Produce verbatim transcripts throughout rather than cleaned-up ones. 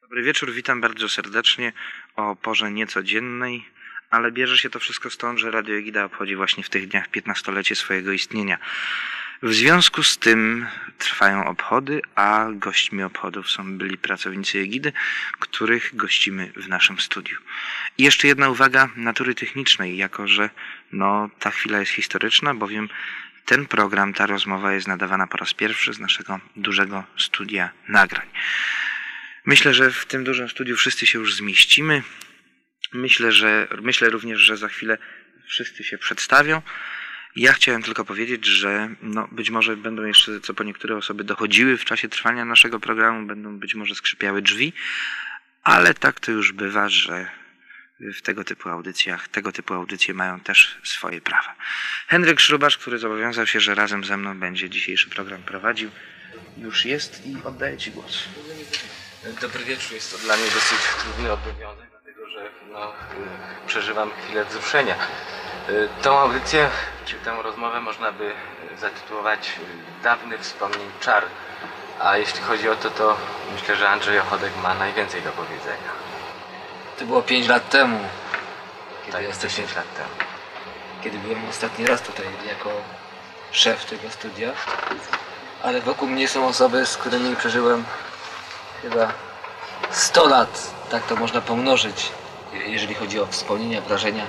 Dobry wieczór, witam bardzo serdecznie o porze niecodziennej, ale bierze się to wszystko stąd, że Radio Egida obchodzi właśnie w tych dniach piętnastolecie swojego istnienia. W związku z tym trwają obchody, a gośćmi obchodów są byli pracownicy Egidy, których gościmy w naszym studiu. I jeszcze jedna uwaga natury technicznej, jako że no, ta chwila jest historyczna, bowiem ten program, ta rozmowa jest nadawana po raz pierwszy z naszego dużego studia nagrań. Myślę, że w tym dużym studiu wszyscy się już zmieścimy. Myślę, że, myślę również, że za chwilę wszyscy się przedstawią. Ja chciałem tylko powiedzieć, że no, być może będą jeszcze co po niektóre osoby dochodziły w czasie trwania naszego programu, będą być może skrzypiały drzwi, ale tak to już bywa, że w tego typu audycjach, tego typu audycje mają też swoje prawa. Henryk Szrubasz, który zobowiązał się, że razem ze mną będzie dzisiejszy program prowadził, już jest i oddaję Ci głos. Dobry wieczór, jest to dla mnie dosyć trudny obowiązek, dlatego że no, przeżywam chwilę wzruszenia. Tą audycję, czy tę rozmowę można by zatytułować Dawny wspomnień czar, a jeśli chodzi o to, to myślę, że Andrzej Ochodek ma najwięcej do powiedzenia. To było pięć lat temu, kiedy Tak, jesteśmy, dziesięć lat temu. kiedy byłem ostatni raz tutaj jako szef tego studia, ale wokół mnie są osoby, z którymi przeżyłem chyba sto lat, tak to można pomnożyć, jeżeli chodzi o wspomnienia, wrażenia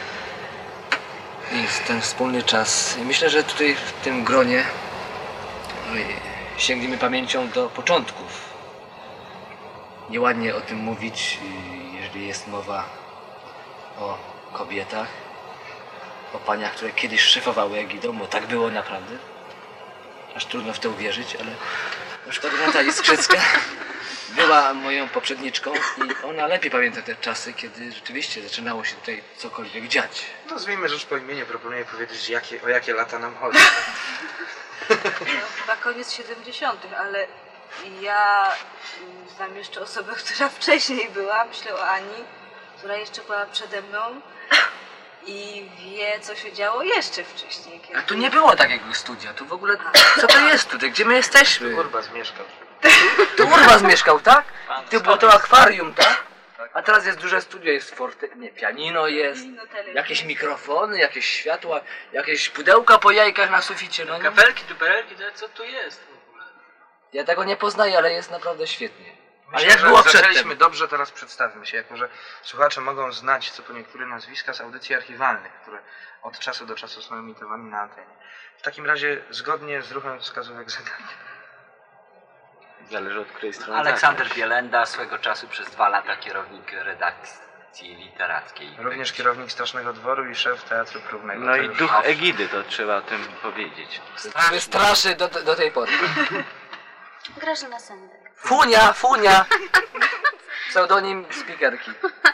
i ten wspólny czas. I myślę, że tutaj w tym gronie sięgniemy pamięcią do początków. Nieładnie o tym mówić, jeżeli jest mowa o kobietach, o paniach, które kiedyś szefowały Egidą, bo tak było naprawdę. Aż trudno w to uwierzyć, ale na przykład Renata Iskrzycka była moją poprzedniczką i ona lepiej pamięta te czasy, kiedy rzeczywiście zaczynało się tutaj cokolwiek dziać. Nazwijmy rzecz po imieniu, proponuję powiedzieć, jakie, o jakie lata nam chodzi. No, chyba koniec siedemdziesiątych, ale ja znam jeszcze osobę, która wcześniej była, myślę o Ani, która jeszcze była przede mną i wie, co się działo jeszcze wcześniej. Kiedy... A tu nie było takiego studia, tu w ogóle, co to jest tutaj, gdzie my jesteśmy? Urbas mieszkał. Tu Urbas mieszkał, tak? Tu było to akwarium, tak? A teraz jest duże studio, jest forte... nie, pianino jest, jakieś mikrofony, jakieś światła, jakieś pudełka po jajkach na suficie, no nie? Kapelki, duperelki, to co tu jest w ogóle? Ja tego nie poznaję, ale jest naprawdę świetnie. Ale Myślę, jak że było zaczęliśmy przedtem? dobrze, teraz przedstawmy się, jako że słuchacze mogą znać co po niektóre nazwiska z audycji archiwalnych, które od czasu do czasu są emitowane na antenie. W takim razie zgodnie z ruchem wskazówek zadania. Zależy od której strony. Aleksander Bielenda, swego czasu przez dwa lata kierownik redakcji literackiej. Również kierownik Strasznego Dworu i szef Teatru Próbnego. No To i już- duch Egidy, to trzeba o tym powiedzieć. Wystraszy do, do tej pory. Grażyna Sendek. Funia, Funia! Pseudonim speakerki.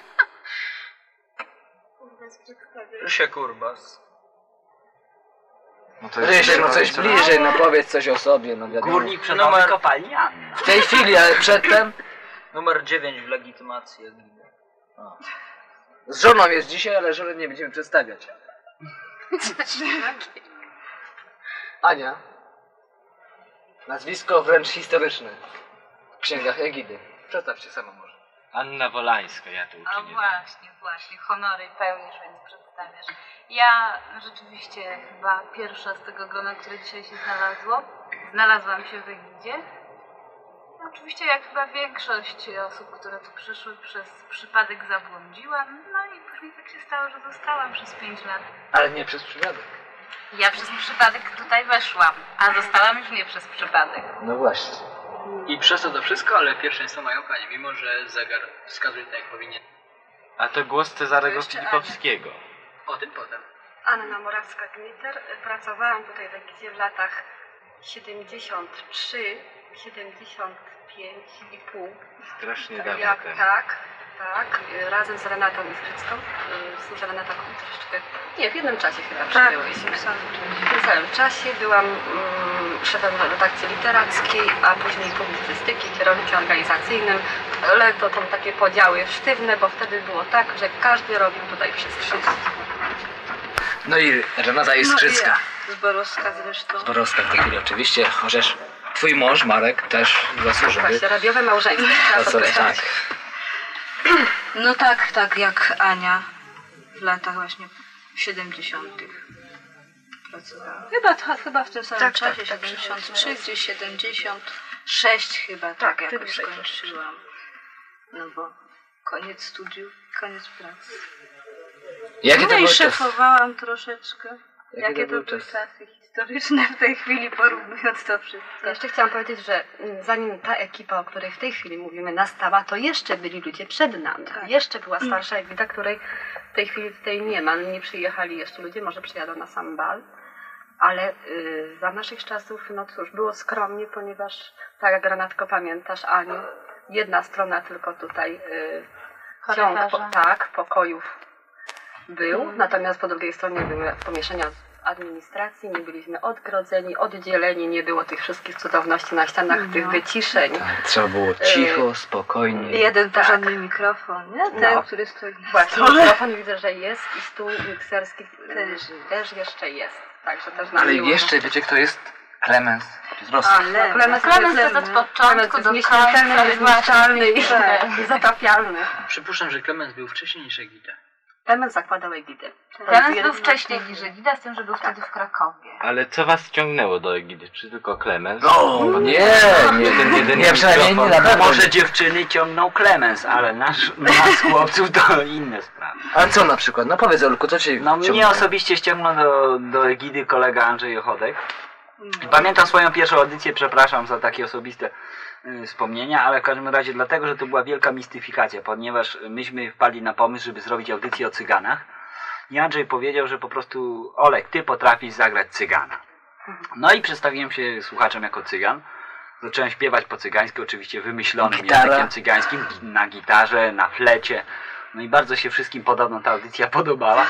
Rysiek Urbas. No to Rysiek, no coś co- bliżej, no powiedz coś o sobie, no wiadomo. Górnik przenowy Numer- kopalni Anna. W tej chwili, ale przedtem Numer dziewięć w legitymacji Egidy. z żoną jest dzisiaj, ale żonę nie będziemy przedstawiać. Ania. Nazwisko wręcz historyczne. W księgach Egidy. Przedstaw się sama może. Anna Wolańska, ja to A uczynię. właśnie, właśnie, honory pełnisz, więc przedstawiasz. Ja rzeczywiście chyba pierwsza z tego grona, które dzisiaj się znalazło, znalazłam się w Egidzie. Oczywiście jak chyba większość osób, które tu przyszły, przez przypadek zabłądziłam, no i później tak się stało, że zostałam przez pięć lat. Ale nie przez przypadek. Ja przez przypadek tutaj weszłam, a zostałam już nie przez przypadek. No właśnie. I przez to to wszystko, ale pierwszeństwo mają panie, mimo że zegar wskazuje tak jak powinien. A to głos Cezarego Jeszcze Filipowskiego. O tym potem. Anna Morawska-Gniter. Pracowałam tutaj w Egidzie w latach siedemdziesiąt trzy siedemdziesiąt pięć i pół. Strasznie dawno Jak, temu. tak, tak. Razem z Renatą Iskrzycką. Służę Renata troszeczkę. Nie, w jednym czasie chyba przyjęłyśmy. W tym samym czasie byłam mm, szefem redakcji literackiej, a później publicystyki, kierownikiem organizacyjnym. Ale to są takie podziały sztywne, bo wtedy było tak, że każdy robił tutaj wszystko. No i Renata Iskrzycka. No i ja. Z Borowska zresztą. Borowska w tej chwili oczywiście, chociaż twój mąż, Marek, też zasłużony. Właśnie, radiowe małżeństwo. To co, tak. No tak, tak jak Ania w latach właśnie siedemdziesiątych pracowała. Chyba, to, chyba w tym samym Tak, czasie, tak, tak, siedemdziesiąt trzy, gdzieś siedemdziesiąt sześć chyba, tak, Tak, jakoś ty skończyłam. No bo koniec studiów, koniec pracy. Jakie to No i były czasy? szefowałam troszeczkę. Jakie Jakie to były to były czasy? czasy historyczne w tej chwili, porównując to wszystko. Jeszcze chciałam powiedzieć, że mm, zanim ta ekipa, o której w tej chwili mówimy, nastała, to jeszcze byli ludzie przed nami. Tak. Jeszcze była starsza Egida, której w tej chwili tutaj nie ma. Nie przyjechali jeszcze ludzie, może przyjadą na sam bal. Ale y, za naszych czasów, no cóż, było skromnie, ponieważ, tak jak Renatko pamiętasz, Aniu, jedna strona tylko tutaj y, ciąg, po, tak, pokojów był, Mm. natomiast po drugiej stronie były pomieszczenia administracji, nie byliśmy odgrodzeni, oddzieleni, nie było tych wszystkich cudowności na ścianach, No. tych wyciszeń. Tak, trzeba było cicho, spokojnie. Jeden Tak. porządny mikrofon, nie? Ten, No. który stoi na Właśnie, stole. mikrofon widzę, że jest i stół mikserski też, też jeszcze jest. Także też nam Ale miło. jeszcze, wiecie kto jest? Klemens z Rosji. A, no, Klemens Klemens jest jest od początku do nieśmiertelny, końca. niezniszczalny i zatapialny. Przypuszczam, że Klemens był wcześniej niż Egida. Klemens zakładał Egidę. Klemens był wcześniej niż Egida, z tym, że był wtedy w Krakowie. Ale co was ciągnęło do Egidy? Czy tylko Klemens? No, nie, nie, Jeden, jeden nie, przynajmniej nie na pewno. Może dziewczyny ciągną Klemens, ale nasz, nas chłopców to inne sprawy. A co na przykład? No powiedz, Olku, co cię No mnie ciągnęło? osobiście ściągnął do, do Egidy kolega Andrzej Ochodek. Pamiętam swoją pierwszą audycję, przepraszam za takie osobiste y, wspomnienia, ale w każdym razie dlatego, że to była wielka mistyfikacja, ponieważ myśmy wpadli na pomysł, żeby zrobić audycję o cyganach i Andrzej powiedział, że po prostu Olek, ty potrafisz zagrać cygana. No i przedstawiłem się słuchaczom jako cygan. Zacząłem śpiewać po cygańsku, oczywiście wymyślonym Gitara. językiem cygańskim, na gitarze, na flecie. No i bardzo się wszystkim podobno ta audycja podobała.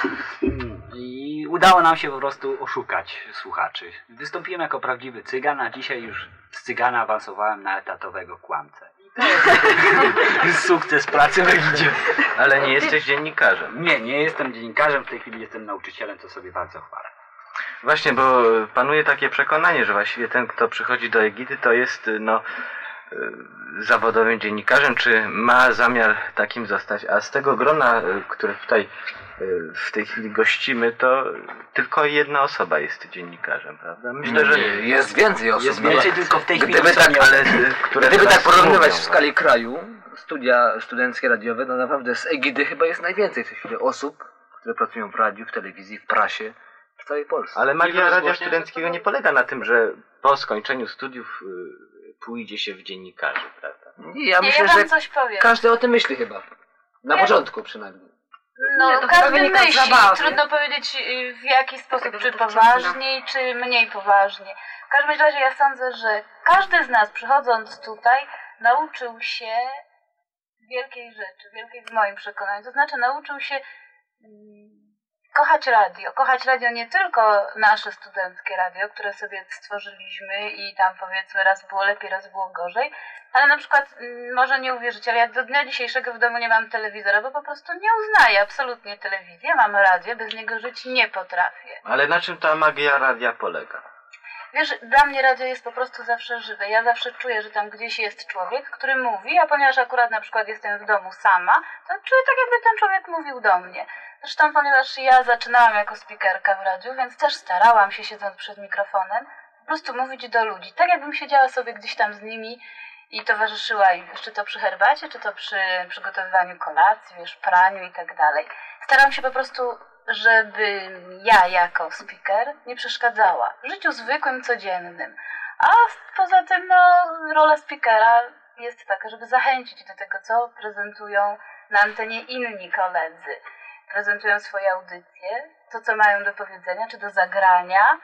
I udało nam się po prostu oszukać słuchaczy. Wystąpiłem jako prawdziwy cygan, a dzisiaj już z cygana awansowałem na etatowego kłamcę. I to jest sukces pracy w Egidzie. Ale nie jesteś dziennikarzem. Nie, nie jestem dziennikarzem, w tej chwili jestem nauczycielem, co sobie bardzo chwalę. Właśnie, bo panuje takie przekonanie, że właściwie ten, kto przychodzi do Egidy, to jest no y, zawodowym dziennikarzem, czy ma zamiar takim zostać. A z tego grona, y, które tutaj y, w tej chwili gościmy, to tylko jedna osoba jest dziennikarzem, prawda? Myślę, że Jest więcej osób. Jest no, więcej, tylko w tej chwili Gdyby są tak, nie- ale, które gdyby teraz tak porównywać mówią w skali kraju, studia studenckie radiowe, no naprawdę z Egidy chyba jest najwięcej w tej chwili osób, które pracują w radiu, w telewizji, w prasie, w całej Polsce. Ale magia radia rozgłośnia, studenckiego że to- nie polega na tym, że po skończeniu studiów y, pójdzie się w dziennikarzy, prawda? I ja Nie, myślę, ja wam że coś powiem. każdy o tym myśli chyba. Na Nie. początku przynajmniej. No, Nie, to każdy chyba wynika z myśli. zabawy. Trudno powiedzieć y, w jaki sposób, Tego, czy że to poważniej, czy mniej poważnie. W każdym razie ja sądzę, że każdy z nas przychodząc tutaj nauczył się wielkiej rzeczy, wielkiej w moim przekonaniu. To znaczy nauczył się mm, kochać radio. Kochać radio nie tylko nasze studenckie radio, które sobie stworzyliśmy i tam powiedzmy raz było lepiej, raz było gorzej, ale na przykład, mm, może nie uwierzycie, ale ja do dnia dzisiejszego w domu nie mam telewizora, bo po prostu nie uznaję absolutnie telewizji. Ja mam radio, bez niego żyć nie potrafię. Ale na czym ta magia radia polega? Wiesz, dla mnie radio jest po prostu zawsze żywe. Ja zawsze czuję, że tam gdzieś jest człowiek, który mówi, a ponieważ akurat na przykład jestem w domu sama, to czuję tak, jakby ten człowiek mówił do mnie. Zresztą ponieważ ja zaczynałam jako spikerka w radiu, więc też starałam się, siedząc przed mikrofonem, po prostu mówić do ludzi. Tak jakbym siedziała sobie gdzieś tam z nimi i towarzyszyła im, czy to przy herbacie, czy to przy przygotowywaniu kolacji, wiesz, praniu i tak dalej. Staram się po prostu, żeby ja jako speaker nie przeszkadzała w życiu zwykłym, codziennym. A poza tym, no, rola speakera jest taka, żeby zachęcić do tego, co prezentują na antenie inni koledzy. Prezentują swoje audycje, to, co mają do powiedzenia, czy do zagrania.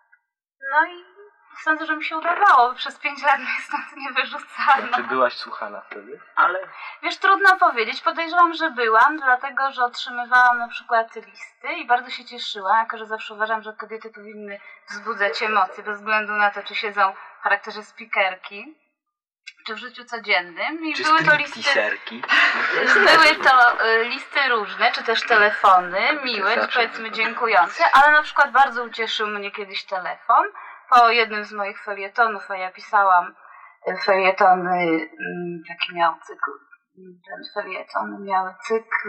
No i sądzę, że mi się udawało. Przez pięć lat mnie stąd nie wyrzucano. Czy byłaś słuchana wtedy? Ale Wiesz, trudno powiedzieć. Podejrzewam, że byłam, dlatego że otrzymywałam na przykład listy i bardzo się cieszyłam, jako że zawsze uważam, że kobiety powinny wzbudzać emocje, bez względu na to, czy siedzą w charakterze speakerki, czy w życiu codziennym. I czy były to listy, stripteaserki? były to y, listy różne, czy też telefony, miłe, czy powiedzmy dziękujące, ale na przykład bardzo ucieszył mnie kiedyś telefon po jednym z moich felietonów, a ja pisałam felietony, taki miał cykl, ten felieton miały cykl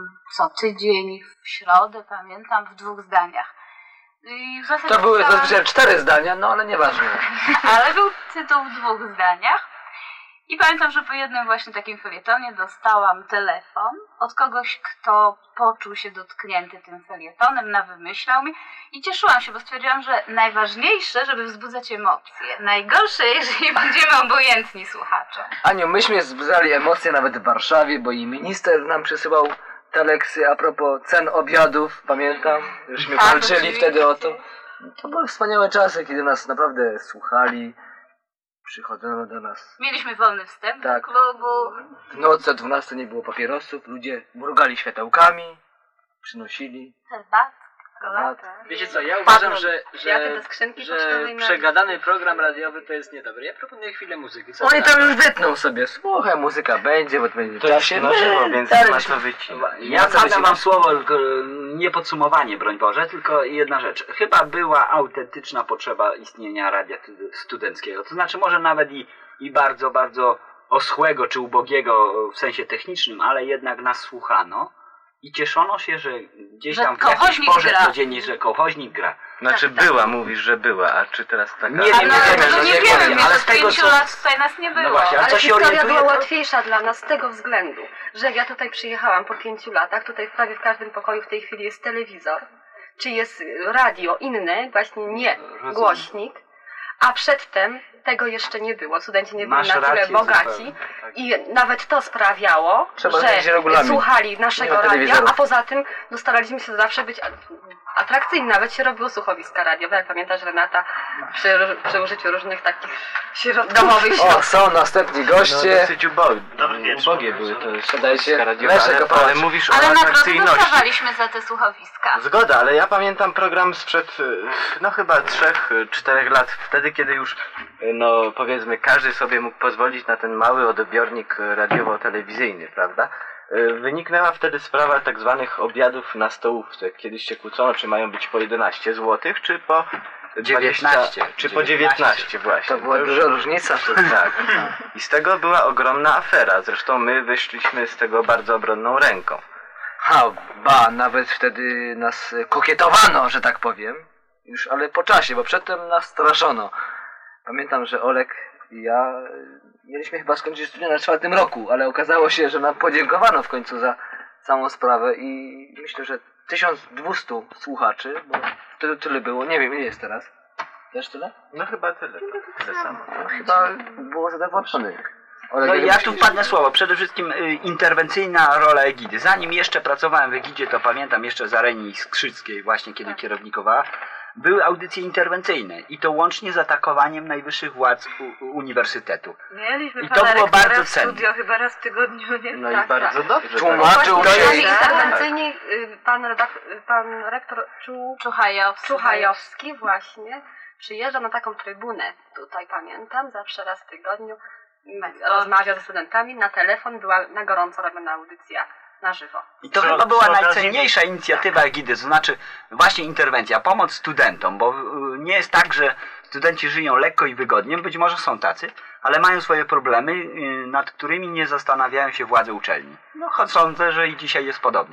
co tydzień w środę, pamiętam, w dwóch zdaniach. I w zasadzie To były pisałam... zazwyczaj cztery zdania, no ale nieważne. Ale był tytuł w dwóch zdaniach. I pamiętam, że po jednym właśnie takim felietonie dostałam telefon od kogoś, kto poczuł się dotknięty tym felietonem, nawymyślał mi i cieszyłam się, bo stwierdziłam, że najważniejsze, żeby wzbudzać emocje. Najgorsze, jeżeli będziemy obojętni słuchaczom. Aniu, myśmy wzbudzali emocje nawet w Warszawie, bo i minister nam przysyłał teleksy a propos cen obiadów, pamiętam. Żeśmy Tak, walczyli oczywiście. wtedy o to. To były wspaniałe czasy, kiedy nas naprawdę słuchali. Przychodzono do nas. Mieliśmy wolny wstęp Tak. do klubu. W nocy o dwunastej nie było papierosów, ludzie mrugali światełkami, przynosili. Herbatkę. Wiecie co, ja uważam, że, Kwiaty że, do skrzynki że pocztowej na- przegadany program radiowy to jest niedobry. Ja proponuję chwilę muzyki. Co Oni ty na tam to? już wytną sobie, słuchaj, muzyka będzie, bo to będzie To jest czasie. na żywo, więc dalej nie ma byśmy- co wycinać. Ja zadam wam słowo, tylko nie podsumowanie, broń Boże, tylko jedna rzecz. Chyba była autentyczna potrzeba istnienia radia studenckiego. To znaczy może nawet i, i bardzo, bardzo oschłego czy ubogiego w sensie technicznym, ale jednak nas słuchano i cieszono się, że gdzieś Że tam w jakiejś kołchoźnik porze gra. codziennie, że kołchoźnik gra. Znaczy Tak, tak. była, mówisz, że była, a czy teraz taka... Nie wiem, Ale nie no, wiem, tego no nie nie wiemy, wiem, ale ale z z tego pięciu co... lat tutaj nas nie było. No właśnie, a Ale co się historia orientuje? była łatwiejsza dla nas z tego względu, że jak ja tutaj przyjechałam po pięciu latach, tutaj prawie w każdym pokoju w tej chwili jest telewizor, czy jest radio inne, właśnie nie głośnik, a przedtem tego jeszcze nie było. Studenci nie byli Masz na tyle rację, bogaci zupełnie, tak. i nawet to sprawiało, Trzeba zmienić że regulamin. słuchali Nie naszego ma radia, telewizorów. a poza tym no, staraliśmy się zawsze być atrakcyjni. Nawet się robiło słuchowiska radiowe, jak pamiętasz Renata, przy, przy użyciu różnych takich domowych O, środków. są następni No, goście. dosyć ubogie, ubogie były to Siadajcie. radiowe, Leszek ale, Opałacz. ale mówisz Ale o nagrody atrakcyjności. dostawaliśmy za te słuchowiska. Zgoda, ale ja pamiętam program sprzed, y, no chyba trzech, y, czterech lat, wtedy kiedy już, y, no powiedzmy, każdy sobie mógł pozwolić na ten mały odbiornik y, radiowo-telewizyjny, prawda? Y, Wyniknęła wtedy sprawa tak zwanych obiadów na stołówce. Kiedyś się kłócono, czy mają być po jedenaście złotych, czy po dziewiętnaście. czy po dziewiętnaście właśnie. To była już- duża różnica. Tak. I z tego była ogromna afera. Zresztą my wyszliśmy z tego bardzo obronną ręką. Ha, ba, nawet wtedy nas kokietowano, że tak powiem. Już, ale po czasie, bo przedtem nas straszono. Pamiętam, że Olek i ja e, mieliśmy chyba skończyć studia na czwartym roku, ale okazało się, że nam podziękowano w końcu za całą sprawę i myślę, że tysiąc dwieście słuchaczy, bo wtedy tyle było, nie wiem ile jest teraz. Też tyle? No chyba tyle. Tyle samo. No, chyba było zadowolonych. Olek, No ile i ja tu myślisz? wpadnę słowo. Przede wszystkim y, interwencyjna rola Egidy. Zanim jeszcze pracowałem w Egidzie, to pamiętam jeszcze za Reni Skrzyckiej, właśnie kiedy kierownikowała, były audycje interwencyjne i to łącznie z atakowaniem najwyższych władz u, u uniwersytetu. Mieliśmy I to pana było rektora bardzo w cenne. studio chyba raz w tygodniu, nie? No Tak, i bardzo tak. dobrze. Tłumaczył tak. się. Właśnie jest- interwencyjnie y, pan, redak- pan rektor Czu... Czuchajowski. Czuchajowski właśnie przyjeżdża na taką trybunę, tutaj pamiętam, zawsze raz w tygodniu m, rozmawia ze studentami, na telefon była na gorąco robiona audycja na żywo. I to Przy- chyba była przy okazji- najcenniejsza inicjatywa Egidy, to znaczy właśnie interwencja, pomoc studentom, bo y, nie jest tak, że studenci żyją lekko i wygodnie, być może są tacy, ale mają swoje problemy, y, nad którymi nie zastanawiają się władze uczelni. No choć sądzę, że i dzisiaj jest podobnie.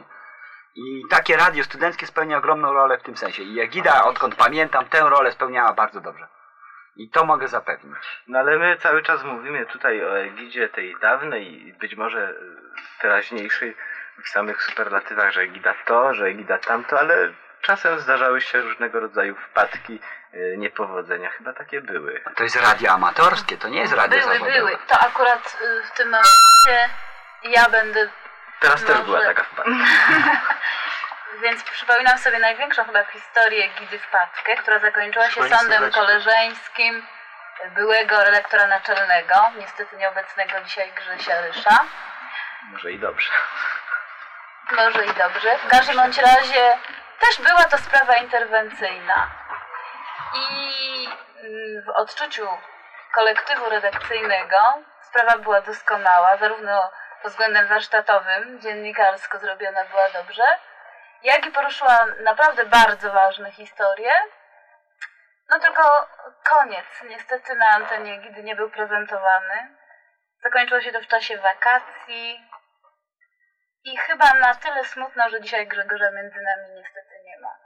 I takie radio studenckie spełnia ogromną rolę w tym sensie. I Egida, odkąd pamiętam, tę rolę spełniała bardzo dobrze. I to mogę zapewnić. No ale my cały czas mówimy tutaj o Egidzie tej dawnej i być może y, teraźniejszej w samych superlatywach, że Egida to, że Egida tamto, ale czasem zdarzały się różnego rodzaju wpadki, y, niepowodzenia. Chyba takie były. To jest radio amatorskie, to nie jest radio Były, zawodowe. były. To akurat y, w tym momencie ja będę... Teraz też Może- była taka wpadka. Więc przypominam sobie największą chyba historię Gidy Wpadkę, która zakończyła się Szkolnictwo sądem leczne. koleżeńskim byłego redaktora naczelnego, niestety nieobecnego dzisiaj Grzesia Rysza. Może i dobrze. Może i dobrze. W każdym bądź razie też była to sprawa interwencyjna. I mm, w odczuciu kolektywu redakcyjnego sprawa była doskonała, zarówno pod względem warsztatowym, dziennikarsko zrobiona była dobrze, jak i poruszyła naprawdę bardzo ważne historie, No tylko koniec. Niestety na antenie Egidy nie był prezentowany. Zakończyło się to w czasie wakacji. I chyba na tyle smutno, że dzisiaj Grzegorza między nami niestety nie ma.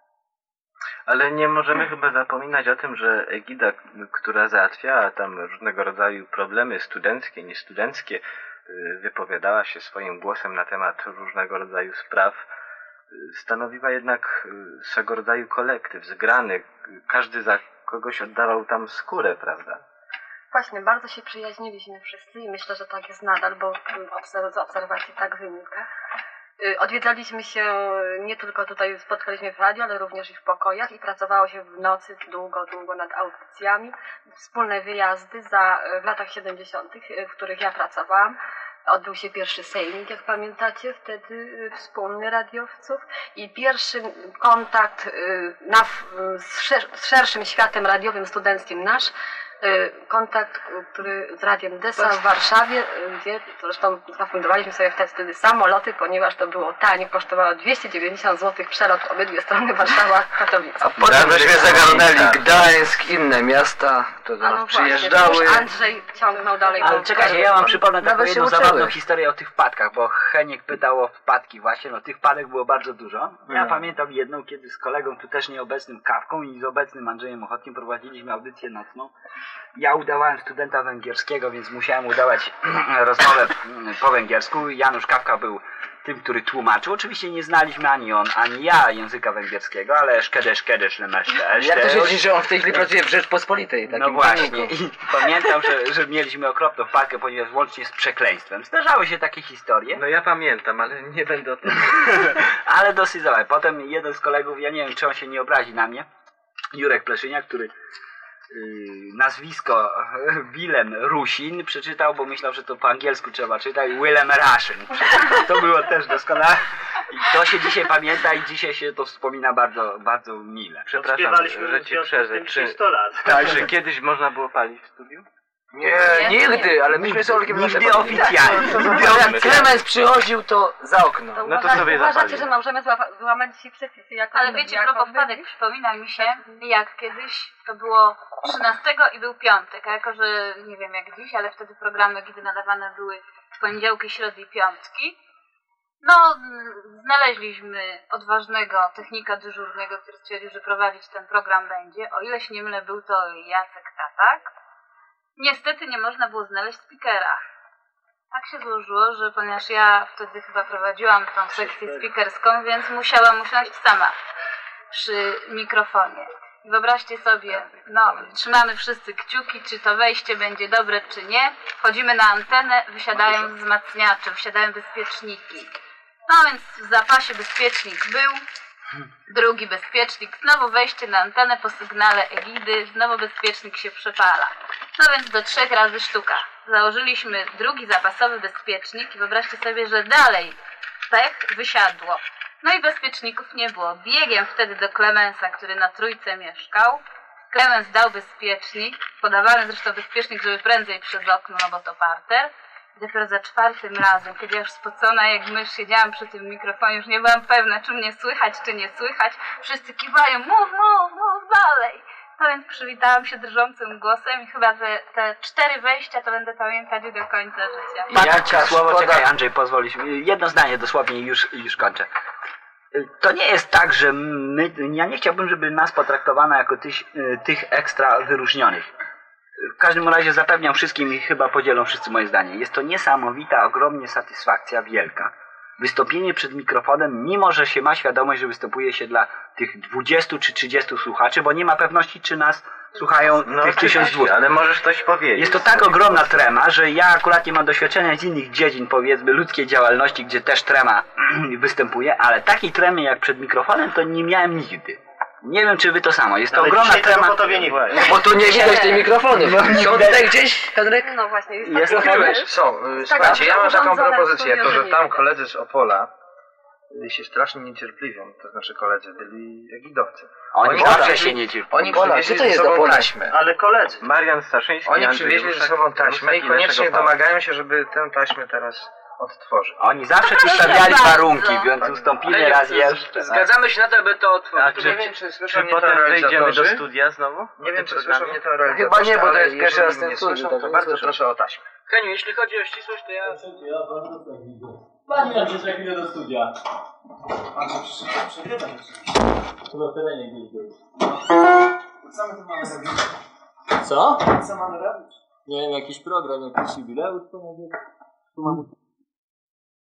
Ale nie możemy chyba zapominać o tym, że Egida, która załatwiała tam różnego rodzaju problemy studenckie, niestudenckie, wypowiadała się swoim głosem na temat różnego rodzaju spraw, stanowiła jednak swego rodzaju kolektyw, zgrany. Każdy za kogoś oddawał tam skórę, prawda? Właśnie, bardzo się przyjaźniliśmy wszyscy i myślę, że tak jest nadal, bo z obserwacji tak wynika. Odwiedzaliśmy się nie tylko tutaj, spotkaliśmy w radiu, ale również i w pokojach i pracowało się w nocy długo, długo nad audycjami. Wspólne wyjazdy za, w latach siedemdziesiątych, w których ja pracowałam. Odbył się pierwszy sejmik, jak pamiętacie, wtedy wspólny radiowców i pierwszy kontakt na, z, szer, z szerszym światem radiowym, studenckim nasz, kontakt, który z Radiem Desa w Warszawie, gdzie zresztą zafundowaliśmy sobie wtedy samoloty, ponieważ to było tanie, kosztowało dwieście dziewięćdziesiąt złotych przelot obydwie strony Warszawa-Katowice. A potem żeśmy zagarnęli Gdańsk, inne miasta, to do nas no przyjeżdżały. Właśnie, Andrzej ciągnął dalej. Ale czekajcie, ja wam przypomnę taką jedną uczyły. zabawną historię o tych wpadkach, bo Heniek pytał o wpadki właśnie, no tych wpadek było bardzo dużo. Ja Hmm. pamiętam jedną, kiedy z kolegą, tu też nieobecnym Kawką i z obecnym Andrzejem Ochotkiem prowadziliśmy audycję nocną. Ja udawałem studenta węgierskiego, więc musiałem udawać rozmowę po węgiersku. Janusz Kawka był tym, który tłumaczył. Oczywiście nie znaliśmy ani on, ani ja języka węgierskiego, ale szkedesz, szkedesz, lemeszczesz. Jak to się dzieje, że on w tej chwili pracuje w Rzeczpospolitej? Takim No właśnie. paniku. I pamiętam, że, że mieliśmy okropną wpadkę, ponieważ łącznie z przekleństwem. Zdarzały się takie historie. No ja pamiętam, ale nie będę o tym. Ale dosyć załe. Potem jeden z kolegów, ja nie wiem, czy on się nie obrazi na mnie, Jurek Pleszyniak, który Yy, nazwisko Willem Rusin przeczytał, bo myślał, że to po angielsku trzeba czytać, Willem Rusin przeczytał. To było też doskonałe i to się dzisiaj pamięta i dzisiaj się to wspomina bardzo, bardzo mile. Przepraszam, że ci przerwę. Czy, tak, że kiedyś można było palić w studiu? Nie, nigdy, ale myśmy z Olkiem Nigdy oficjalnie. Jak Klemens przychodził, to za okno. To No to uważa, sobie uważacie, zapalił. że możemy złapa- złamać dzisiaj przepisy jako Ale wiecie, a propos wpadek, przypomina mi się, jak kiedyś to było trzynastego i był piątek, a jako, że nie wiem jak dziś, ale wtedy programy, kiedy nadawane były w poniedziałki, środy i piątki, no znaleźliśmy odważnego technika dyżurnego, który stwierdził, że prowadzić ten program będzie. O ile się nie mylę, był to Jacek Tatak. Niestety nie można było znaleźć speakera. Tak się złożyło, że ponieważ ja wtedy chyba prowadziłam tą sekcję speakerską, więc musiałam usiąść sama przy mikrofonie. I wyobraźcie sobie, no trzymamy wszyscy kciuki, czy to wejście będzie dobre, czy nie. Wchodzimy na antenę, wysiadają wzmacniacze, wysiadają bezpieczniki. No więc w zapasie bezpiecznik był, drugi bezpiecznik, znowu wejście na antenę po sygnale Egidy, znowu bezpiecznik się przepala. No więc do trzech razy sztuka. Założyliśmy drugi zapasowy bezpiecznik i wyobraźcie sobie, że dalej pech wysiadło. No i bezpieczników nie było. Biegiem wtedy do Klemensa, który na Trójce mieszkał. Klemens dał bezpiecznik, podawany zresztą bezpiecznik, żeby prędzej przez okno, no bo to parter. I dopiero za czwartym razem, kiedy ja już spocona jak mysz siedziałam przy tym mikrofonie, już nie byłam pewna, czy mnie słychać, czy nie słychać. Wszyscy kiwają, mów, mów, mów dalej. No więc przywitałam się drżącym głosem i chyba te, te cztery wejścia to będę pamiętać do końca życia. Ja ci słowo, czekaj Andrzej, pozwolisz mi, jedno zdanie dosłownie i już, już kończę. To nie jest tak, że my, ja nie chciałbym, żeby nas potraktowano jako tych, tych ekstra wyróżnionych. W każdym razie zapewniam wszystkim i chyba podzielą wszyscy moje zdanie. Jest to niesamowita, ogromnie satysfakcja, wielka. Wystąpienie przed mikrofonem, mimo że się ma świadomość, że występuje się dla tych dwudziestu czy trzydziestu słuchaczy, bo nie ma pewności, czy nas słuchają No tych tysiąc dwieście. ale możesz coś powiedzieć. Jest to tak ogromna trema, że ja akurat nie mam doświadczenia z innych dziedzin, powiedzmy, ludzkiej działalności, gdzie też trema występuje, ale takiej tremy jak przed mikrofonem to nie miałem nigdy. Nie wiem, czy wy to samo. Jest to ale ogromna trema. Tego nie było. Bo tu nie widać tej mikrofony. Są tutaj gdzieś, Henryk? No właśnie, jest, Jest tak, to Są. Słuchajcie, ja mam taką propozycję, jako że tam koledzy z Opola się strasznie niecierpliwią, to znaczy koledzy byli egidowcy. Oni Oni zawsze przywieźli- się nie cierpią. Oni Opola, przywieźli gdzie to ze jest sobą Opola? taśmę. Ale koledzy. Marian Staszyński, Oni Andrzej przywieźli ze Ruszek, sobą taśmę i Ruszek koniecznie naszego Pawła. domagają się, żeby tę taśmę teraz odtworzy. Oni zawsze tu stawiali warunki, więc ustąpimy Ale raz nie, jeszcze. Zgadzamy się na to, aby to otworzyć. A czy, Nie wiem, czy słyszą czy mnie to potem wejdziemy do realizatorzy? studia znowu? Nie wiem, czy tym słyszą programie? mnie to realizatorzy, Chyba nie, bo to ale jest pierwszy jeżeli raz ten mnie studium, słyszą, tak to więc bardzo słyszę. proszę o taśmę. Heniu, jeśli chodzi o ścisłość, to ja... Pani nam się za chwilę do studia. Pan to przecież przegrywa rzeczywiście. Chyba w terenie gdzieś był. Co my tu mamy robić? Co? Co mamy robić? Nie wiem, jakiś program, jakiś jubileusz to może. Tu mamy